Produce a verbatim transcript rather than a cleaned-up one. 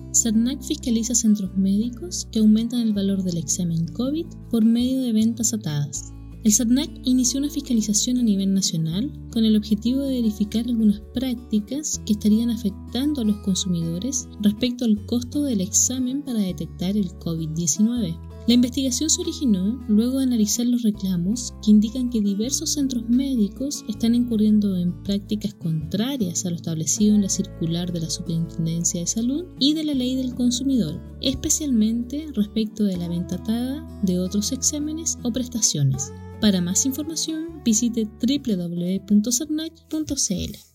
CERNAC fiscaliza centros médicos que aumentan el valor del examen COVID por medio de ventas atadas. El CERNAC inició una fiscalización a nivel nacional con el objetivo de verificar algunas prácticas que estarían afectando a los consumidores respecto al costo del examen para detectar el COVID diecinueve. La investigación se originó luego de analizar los reclamos que indican que diversos centros médicos están incurriendo en prácticas contrarias a lo establecido en la circular de la Superintendencia de Salud y de la Ley del Consumidor, especialmente respecto de la venta atada de otros exámenes o prestaciones. Para más información, visite doble u doble u doble u punto cernac punto c l.